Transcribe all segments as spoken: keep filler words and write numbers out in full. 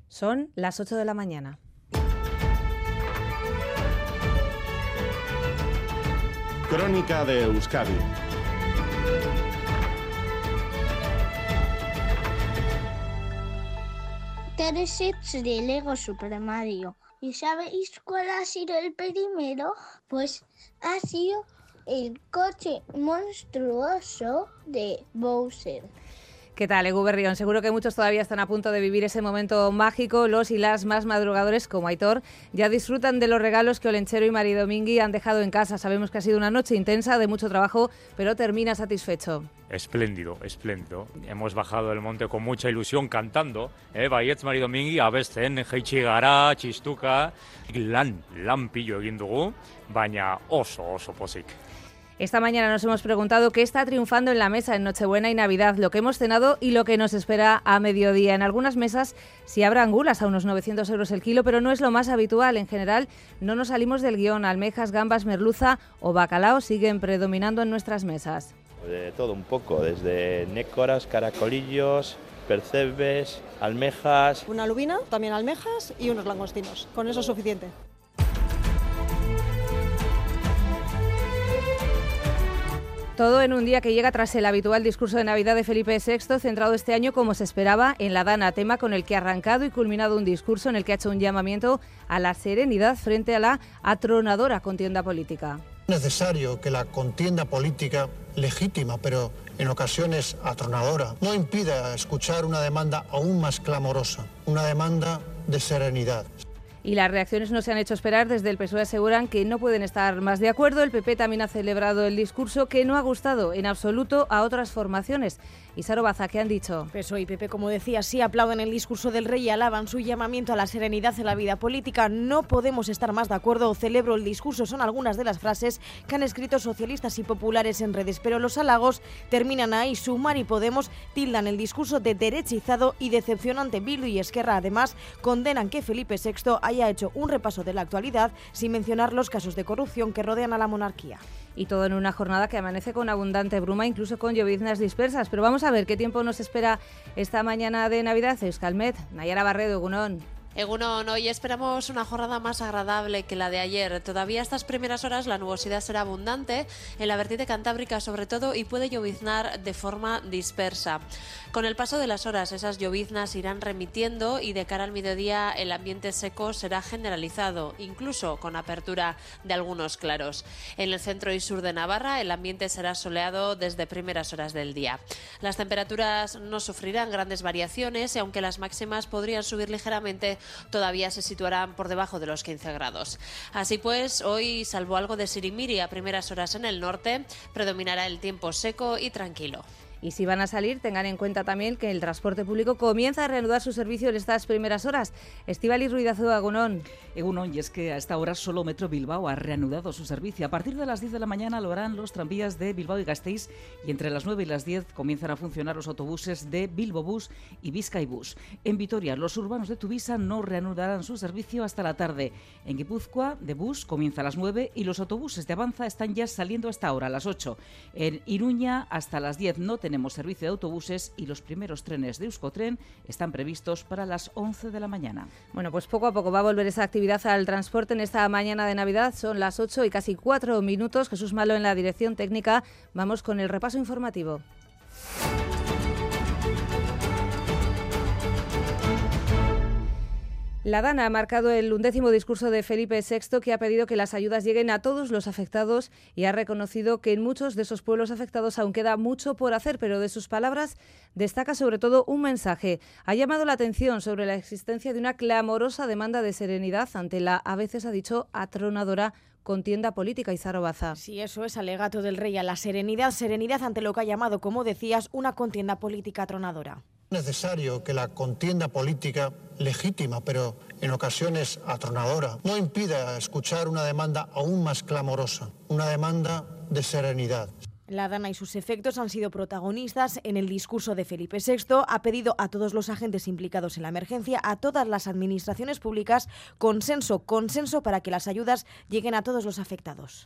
Son las ocho de la mañana. Crónica de Euskadi. Tres hits de Lego Super Mario. ¿Y sabéis cuál ha sido el primero? Pues ha sido el coche monstruoso de Bowser. ¿Qué tal, Egu Berrión? Seguro que muchos todavía están a punto de vivir ese momento mágico. Los y las más madrugadores, como Aitor, ya disfrutan de los regalos que Olenchero y Mari Domingui han dejado en casa. Sabemos que ha sido una noche intensa, de mucho trabajo, pero termina satisfecho. Espléndido, espléndido. Hemos bajado el monte con mucha ilusión cantando. Eh, Baietz Mari Domingui, abesten, jaitsi gara, txistuka, lan, lan pillo egin dugu, baina oso, oso pozik. Esta mañana nos hemos preguntado qué está triunfando en la mesa en Nochebuena y Navidad, lo que hemos cenado y lo que nos espera a mediodía. En algunas mesas sí habrá angulas a unos novecientos euros el kilo, pero no es lo más habitual. En general no nos salimos del guión. Almejas, gambas, merluza o bacalao siguen predominando en nuestras mesas. De todo un poco, desde nécoras, caracolillos, percebes, almejas. Una lubina, también almejas y unos langostinos. Con eso es suficiente. Todo en un día que llega tras el habitual discurso de Navidad de Felipe sexto, centrado este año, como se esperaba, en la Dana, tema con el que ha arrancado y culminado un discurso en el que ha hecho un llamamiento a la serenidad frente a la atronadora contienda política. Es necesario que la contienda política, legítima pero en ocasiones atronadora, no impida escuchar una demanda aún más clamorosa, una demanda de serenidad. Y las reacciones no se han hecho esperar. Desde el P S O E aseguran que no pueden estar más de acuerdo. El P P también ha celebrado el discurso, que no ha gustado en absoluto a otras formaciones. Y Saro Baza, ¿qué han dicho? P S O E y P P, como decía, sí aplauden el discurso del rey y alaban su llamamiento a la serenidad en la vida política. No podemos estar más de acuerdo o celebro el discurso, son algunas de las frases que han escrito socialistas y populares en redes. Pero los halagos terminan ahí. Sumar y Podemos tildan el discurso de derechizado y decepcionante. Bildu y Esquerra, además, condenan que Felipe sexto haya hecho un repaso de la actualidad sin mencionar los casos de corrupción que rodean a la monarquía. Y todo en una jornada que amanece con abundante bruma, incluso con lloviznas dispersas. Pero vamos a ver qué tiempo nos espera esta mañana de Navidad. Euskalmet, Nayara Barredo, Egunon. Egunon, hoy esperamos una jornada más agradable que la de ayer. Todavía a estas primeras horas la nubosidad será abundante en la vertiente cantábrica sobre todo y puede lloviznar de forma dispersa. Con el paso de las horas esas lloviznas irán remitiendo y de cara al mediodía el ambiente seco será generalizado, incluso con apertura de algunos claros. En el centro y sur de Navarra el ambiente será soleado desde primeras horas del día. Las temperaturas no sufrirán grandes variaciones y aunque las máximas podrían subir ligeramente, todavía se situarán por debajo de los quince grados. Así pues, hoy, salvo algo de sirimiri a primeras horas en el norte, predominará el tiempo seco y tranquilo. Y si van a salir, tengan en cuenta también que el transporte público comienza a reanudar su servicio en estas primeras horas. Estíbaliz Ruidazu, Egunon. Egunon, y es que a esta hora solo Metro Bilbao ha reanudado su servicio. A partir de las diez de la mañana lo harán los tranvías de Bilbao y Gasteiz y entre las nueve y las diez comienzan a funcionar los autobuses de Bilbobús y Bizkaibus. En Vitoria, los urbanos de Tuvisa no reanudarán su servicio hasta la tarde. En Guipúzcoa, de bus comienza a las nueve y los autobuses de Avanza están ya saliendo hasta ahora, a las ocho. En Iruña, hasta las diez no tenemos servicio de autobuses y los primeros trenes de Euskotren están previstos para las once de la mañana. Bueno, pues poco a poco va a volver esa actividad al transporte en esta mañana de Navidad. Son las ocho y casi cuatro minutos. Jesús Malo en la dirección técnica. Vamos con el repaso informativo. La Dana ha marcado el undécimo discurso de Felipe sexto, que ha pedido que las ayudas lleguen a todos los afectados y ha reconocido que en muchos de esos pueblos afectados aún queda mucho por hacer, pero de sus palabras destaca sobre todo un mensaje. Ha llamado la atención sobre la existencia de una clamorosa demanda de serenidad ante la, a veces ha dicho, atronadora contienda política. Izaro Baza. Sí, eso es alegato del rey a la serenidad, serenidad ante lo que ha llamado, como decías, una contienda política atronadora. Es necesario que la contienda política, legítima pero en ocasiones atronadora, no impida escuchar una demanda aún más clamorosa, una demanda de serenidad. La Dana y sus efectos han sido protagonistas en el discurso de Felipe sexto. Ha pedido a todos los agentes implicados en la emergencia, a todas las administraciones públicas, consenso, consenso para que las ayudas lleguen a todos los afectados.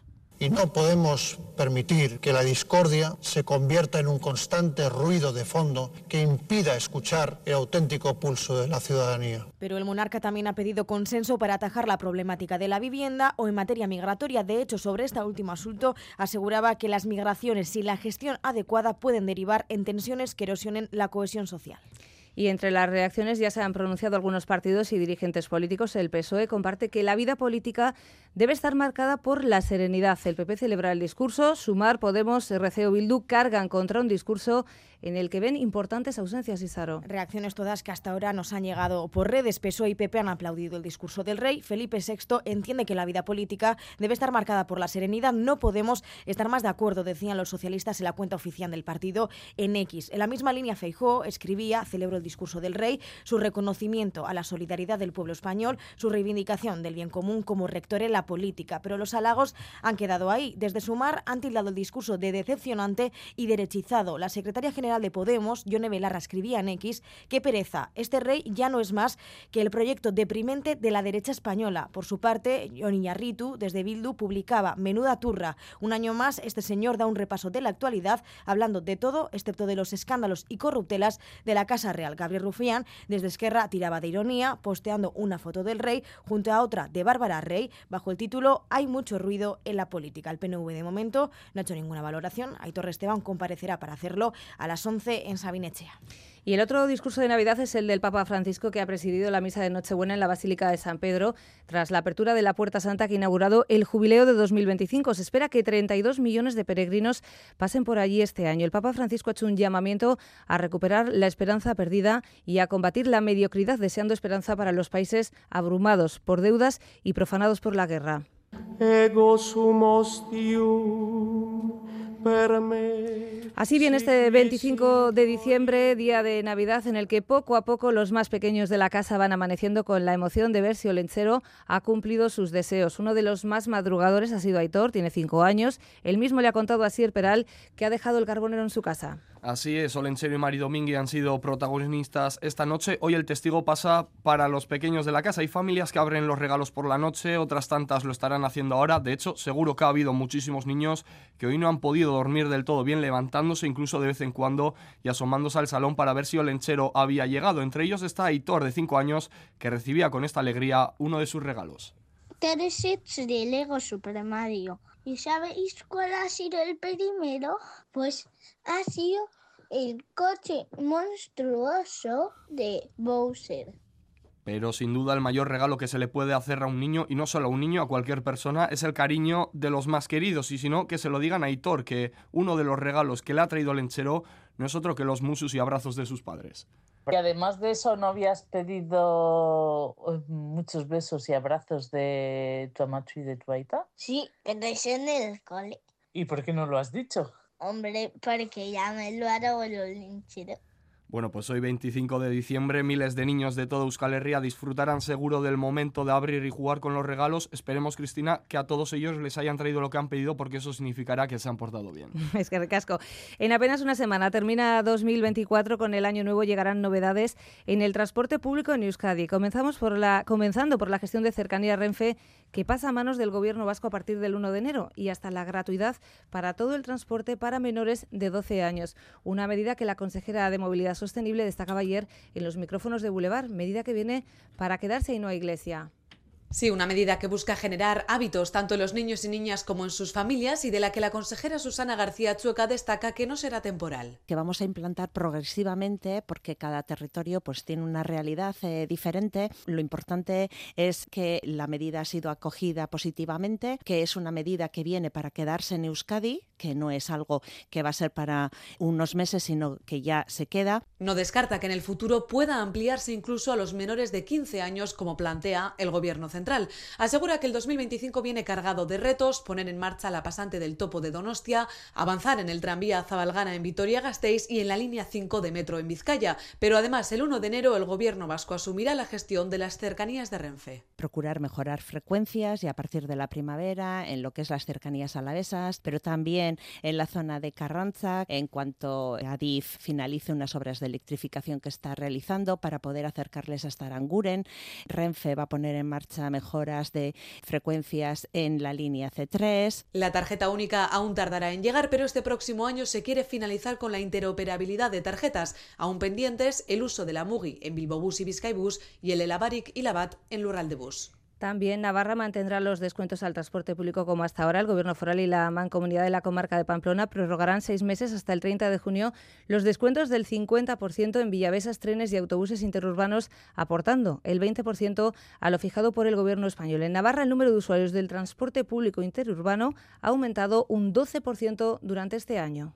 Y no podemos permitir que la discordia se convierta en un constante ruido de fondo que impida escuchar el auténtico pulso de la ciudadanía. Pero el monarca también ha pedido consenso para atajar la problemática de la vivienda o en materia migratoria. De hecho, sobre este último asunto, aseguraba que las migraciones sin la gestión adecuada pueden derivar en tensiones que erosionen la cohesión social. Y entre las reacciones ya se han pronunciado algunos partidos y dirigentes políticos. El P S O E comparte que la vida política debe estar marcada por la serenidad. El P P celebra el discurso. Sumar, Podemos, R C o Bildu cargan contra un discurso en el que ven importantes ausencias, Isaro. Reacciones todas que hasta ahora nos han llegado por redes. P S O E y P P han aplaudido el discurso del rey. Felipe sexto entiende que la vida política debe estar marcada por la serenidad. No podemos estar más de acuerdo, decían los socialistas en la cuenta oficial del partido en X. En la misma línea, Feijóo escribía: celebro el discurso del rey, su reconocimiento a la solidaridad del pueblo español, su reivindicación del bien común como rector en la política. Pero los halagos han quedado ahí. Desde Sumar han tildado el discurso de decepcionante y derechizado. La secretaria general de Podemos, Yone Belarra, escribía en X: qué pereza, este rey ya no es más que el proyecto deprimente de la derecha española. Por su parte, Jon Iñarritu, desde Bildu, publicaba: menuda turra. Un año más, este señor da un repaso de la actualidad, hablando de todo, excepto de los escándalos y corruptelas de la Casa Real. Gabriel Rufián, desde Esquerra, tiraba de ironía, posteando una foto del rey junto a otra de Bárbara Rey, bajo el título «Hay mucho ruido en la política». El P N V, de momento, no ha hecho ninguna valoración. Aitor Esteban comparecerá para hacerlo a las once en Sabinetxea. Y el otro discurso de Navidad es el del Papa Francisco, que ha presidido la misa de Nochebuena en la Basílica de San Pedro, tras la apertura de la Puerta Santa que ha inaugurado el Jubileo de dos mil veinticinco. Se espera que treinta y dos millones de peregrinos pasen por allí este año. El Papa Francisco ha hecho un llamamiento a recuperar la esperanza perdida y a combatir la mediocridad, deseando esperanza para los países abrumados por deudas y profanados por la guerra. Ego sumos Deum. Así viene este veinticinco de diciembre, día de Navidad, en el que poco a poco los más pequeños de la casa van amaneciendo con la emoción de ver si Olentzero ha cumplido sus deseos. Uno de los más madrugadores ha sido Aitor, tiene cinco años. Él mismo le ha contado a Asier Peral que ha dejado el carbonero en su casa. Así es, Olentzero y Mari Domingui han sido protagonistas esta noche. Hoy el testigo pasa para los pequeños de la casa. Hay familias que abren los regalos por la noche, otras tantas lo estarán haciendo ahora. De hecho, seguro que ha habido muchísimos niños que hoy no han podido dormir del todo bien, levantándose incluso de vez en cuando y asomándose al salón para ver si Olentzero había llegado. Entre ellos está Aitor, de cinco años, que recibía con esta alegría uno de sus regalos. Tres sets de Lego Super Mario. ¿Y sabéis cuál ha sido el primero? Pues ha sido el coche monstruoso de Bowser. Pero sin duda el mayor regalo que se le puede hacer a un niño, y no solo a un niño, a cualquier persona, es el cariño de los más queridos. Y si no, que se lo digan a Aitor, que uno de los regalos que le ha traído Olentzero no es otro que los musus y abrazos de sus padres. Y además de eso, ¿no habías pedido muchos besos y abrazos de tu amacho y de tu aita? Sí, pero eso en el cole. ¿Y por qué no lo has dicho? Hombre, porque ya me lo hará el Olentzero. Bueno, pues hoy veinticinco de diciembre miles de niños de toda Euskal Herria disfrutarán seguro del momento de abrir y jugar con los regalos. Esperemos, Cristina, que a todos ellos les hayan traído lo que han pedido, porque eso significará que se han portado bien. Es que recasco. En apenas una semana termina dos mil veinticuatro, con el año nuevo llegarán novedades en el transporte público en Euskadi. Comenzamos por la, comenzando por la gestión de cercanía Renfe, que pasa a manos del Gobierno vasco a partir del uno de enero, y hasta la gratuidad para todo el transporte para menores de doce años. Una medida que la consejera de Movilidad Sostenible destacaba ayer en los micrófonos de Boulevard, medida que viene para quedarse y no a iglesia. Sí, una medida que busca generar hábitos tanto en los niños y niñas como en sus familias, y de la que la consejera Susana García Chueca destaca que no será temporal. Que vamos a implantar progresivamente, porque cada territorio pues tiene una realidad eh, diferente. Lo importante es que la medida ha sido acogida positivamente, que es una medida que viene para quedarse en Euskadi, que no es algo que va a ser para unos meses, sino que ya se queda. No descarta que en el futuro pueda ampliarse incluso a los menores de quince años, como plantea el Gobierno central. Asegura que el dos mil veinticinco viene cargado de retos: poner en marcha la pasante del Topo de Donostia, avanzar en el tranvía Zabalgana en Vitoria-Gasteiz y en la línea cinco de metro en Vizcaya. Pero además, el uno de enero el Gobierno vasco asumirá la gestión de las cercanías de Renfe. Procurar mejorar frecuencias, y a partir de la primavera en lo que es las cercanías alavesas, pero también en la zona de Carranza, en cuanto Adif finalice unas obras de electrificación que está realizando para poder acercarles hasta Aranguren. Renfe va a poner en marcha mejoras de frecuencias en la línea ce tres. La tarjeta única aún tardará en llegar, pero este próximo año se quiere finalizar con la interoperabilidad de tarjetas, aún pendientes el uso de la Mugi en Bilbobús y Bizkaibus y el Elabarik y Labat en Lurraldebus. También Navarra mantendrá los descuentos al transporte público como hasta ahora. El Gobierno foral y la Mancomunidad de la Comarca de Pamplona prorrogarán seis meses hasta el treinta de junio los descuentos del cincuenta por ciento en villavesas, trenes y autobuses interurbanos, aportando el veinte por ciento a lo fijado por el Gobierno español. En Navarra, el número de usuarios del transporte público interurbano ha aumentado un doce por ciento durante este año.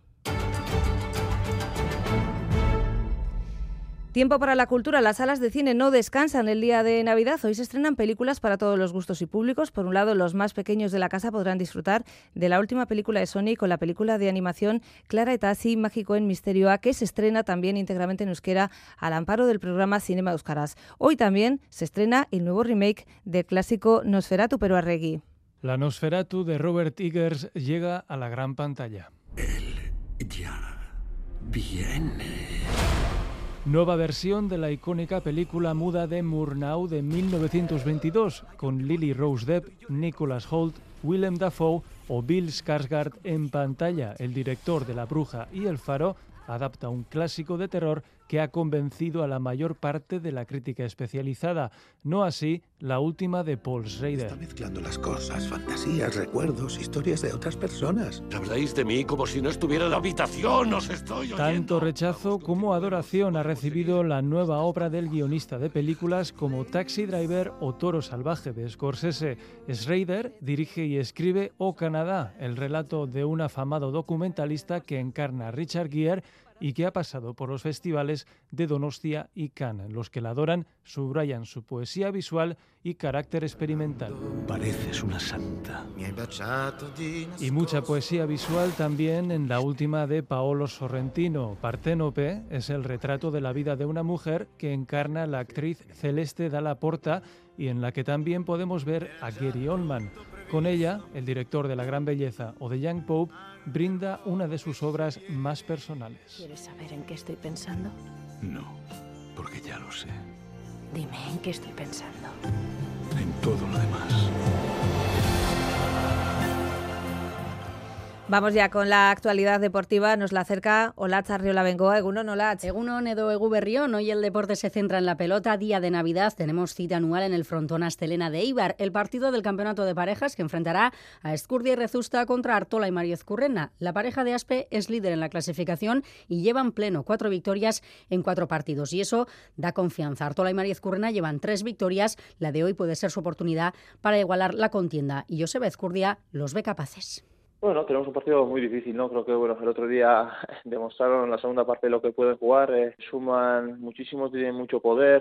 Tiempo para la cultura. Las salas de cine no descansan el día de Navidad. Hoy se estrenan películas para todos los gustos y públicos. Por un lado, los más pequeños de la casa podrán disfrutar de la última película de Sony con la película de animación Clara eta Hasi, Mágicoen Misterioa, que se estrena también íntegramente en euskera al amparo del programa Cinema Euskaraz. Hoy también se estrena el nuevo remake del clásico Nosferatu pero Arregui. La Nosferatu de Robert Eggers llega a la gran pantalla. Él ya viene. Nueva versión de la icónica película muda de Murnau de mil novecientos veintidós, con Lily Rose Depp, Nicholas Hoult, Willem Dafoe o Bill Skarsgård en pantalla. El director de La Bruja y El Faro adapta un clásico de terror que ha convencido a la mayor parte de la crítica especializada, no así la última de Paul Schrader. Está mezclando las cosas, fantasías, recuerdos, historias de otras personas. Habláis de mí como si no estuviera en la habitación, os estoy oyendo. Tanto rechazo como adoración ha recibido la nueva obra del guionista de películas como Taxi Driver o Toro Salvaje de Scorsese. Schrader dirige y escribe O Canadá, el relato de un afamado documentalista que encarna a Richard Gere y que ha pasado por los festivales de Donostia y Cannes. Los que la adoran subrayan su poesía visual y carácter experimental. Pareces una santa. Y mucha poesía visual también en la última de Paolo Sorrentino. Parténope es el retrato de la vida de una mujer que encarna la actriz Celeste Dalla Porta y en la que también podemos ver a Gary Oldman. Con ella, el director de La Gran Belleza o de Young Pope brinda una de sus obras más personales. ¿Quieres saber en qué estoy pensando? No, porque ya lo sé. Dime en qué estoy pensando. En todo lo demás. Vamos ya con la actualidad deportiva, nos la acerca Olatz Arriola Bengoa. Egunon, Olatz. Egunon edo egu berrión. Hoy el deporte se centra en la pelota. Día de Navidad, tenemos cita anual en el frontón Astelena de Eibar, el partido del campeonato de parejas que enfrentará a Ezcurdia y Rezusta contra Artola y Mario Ezcurrena. La pareja de Aspe es líder en la clasificación y llevan pleno cuatro victorias en cuatro partidos y eso da confianza. Artola y Mario Ezcurrena llevan tres victorias, la de hoy puede ser su oportunidad para igualar la contienda y Joseba Ezcurdia los ve capaces. Bueno, tenemos un partido muy difícil, ¿no? Creo que bueno, el otro día demostraron en la segunda parte lo que pueden jugar, eh, suman muchísimo, tienen mucho poder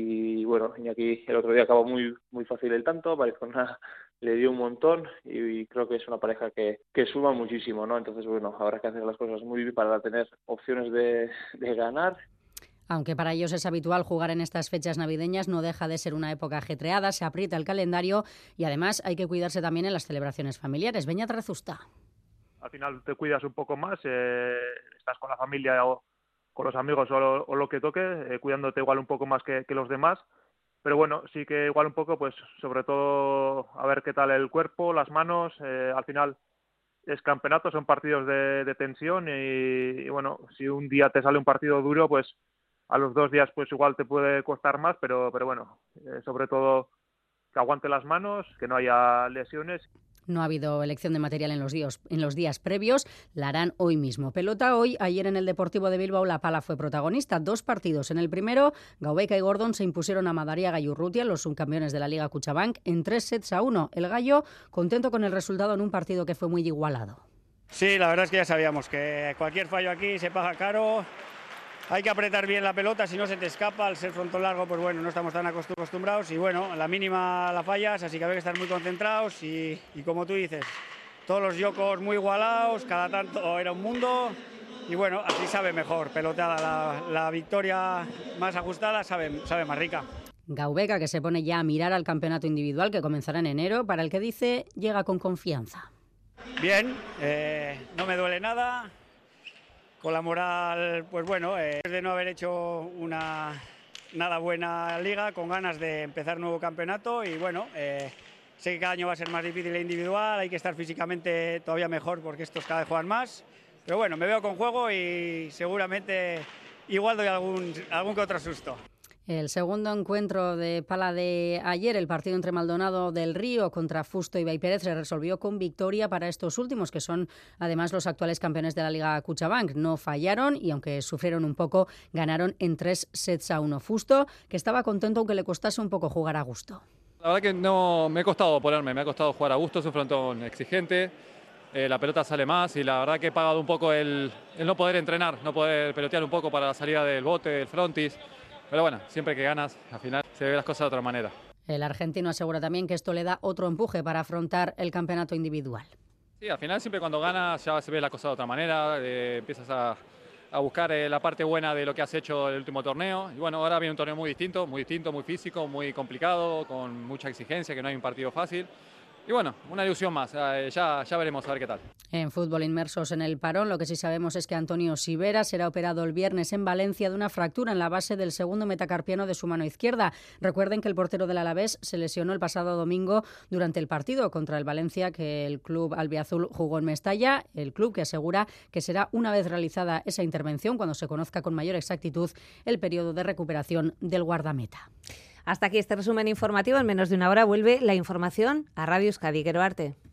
y bueno, Iñaki el otro día acabó muy muy fácil el tanto, Barizona le dio un montón y, y creo que es una pareja que, que suma muchísimo, ¿no? Entonces bueno, habrá que hacer las cosas muy bien para tener opciones de, de ganar. Aunque para ellos es habitual jugar en estas fechas navideñas, no deja de ser una época ajetreada, se aprieta el calendario y además hay que cuidarse también en las celebraciones familiares. Beñat Rezusta. Al final te cuidas un poco más, eh, estás con la familia o con los amigos o lo, o lo que toque, eh, cuidándote igual un poco más que, que los demás. Pero bueno, sí que igual un poco, pues sobre todo a ver qué tal el cuerpo, las manos, eh, al final es campeonato, son partidos de, de tensión y, y bueno, si un día te sale un partido duro, pues a los dos días pues igual te puede costar más, pero pero bueno, eh, sobre todo que aguante las manos, que no haya lesiones. No ha habido elección de material en los días, en los días previos, la harán hoy mismo. Pelota hoy, ayer en el Deportivo de Bilbao La Pala fue protagonista, dos partidos. En el primero, Gaubeca y Gordon se impusieron a Madariaga y Urrutia, los subcampeones de la Liga Cuchabank, en tres sets a uno. El Gallo contento con el resultado en un partido que fue muy igualado. Sí, la verdad es que ya sabíamos que cualquier fallo aquí se paga caro. Hay que apretar bien la pelota, si no se te escapa. Al ser frontón largo, pues bueno, no estamos tan acostumbrados y bueno, la mínima la fallas, así que hay que estar muy concentrados y, y como tú dices, todos los yokos muy igualados, cada tanto era un mundo y bueno, así sabe mejor, peloteada, la, la victoria más ajustada sabe, sabe más rica. Gaubeca, que se pone ya a mirar al campeonato individual que comenzará en enero, para el que dice llega con confianza. Bien, eh, no me duele nada. con la moral, pues bueno, eh, de no haber hecho una nada buena liga, con ganas de empezar nuevo campeonato y bueno, eh, sé que cada año va a ser más difícil e individual, hay que estar físicamente todavía mejor porque estos cada vez juegan más, pero bueno, me veo con juego y seguramente igual doy algún, algún que otro susto. El segundo encuentro de pala de ayer, el partido entre Maldonado del Río contra Fusto y Baipérez, se resolvió con victoria para estos últimos, que son además los actuales campeones de la Liga Cuchabank. No fallaron y aunque sufrieron un poco, ganaron en tres sets a uno. Fusto, que estaba contento aunque le costase un poco jugar a gusto. La verdad que no me ha costado ponerme, me ha costado jugar a gusto, es un frontón exigente, eh, la pelota sale más y la verdad que he pagado un poco el, el no poder entrenar, no poder pelotear un poco para la salida del bote, del frontis. Pero bueno, siempre que ganas, al final se ven las cosas de otra manera. El argentino asegura también que esto le da otro empuje para afrontar el campeonato individual. Sí, al final siempre cuando ganas ya se ve la cosa de otra manera, eh, empiezas a, a buscar eh, la parte buena de lo que has hecho el último torneo. Y bueno, ahora viene un torneo muy distinto, muy distinto, muy físico, muy complicado, con mucha exigencia, que no hay un partido fácil. Y bueno, una ilusión más, eh, ya, ya veremos a ver qué tal. En fútbol, inmersos en el parón, lo que sí sabemos es que Antonio Sivera será operado el viernes en Valencia de una fractura en la base del segundo metacarpiano de su mano izquierda. Recuerden que el portero del Alavés se lesionó el pasado domingo durante el partido contra el Valencia, que el club albiazul jugó en Mestalla. El club que asegura que será una vez realizada esa intervención cuando se conozca con mayor exactitud el periodo de recuperación del guardameta. Hasta aquí este resumen informativo. En menos de una hora vuelve la información a Radio Euskadi. Quero arte.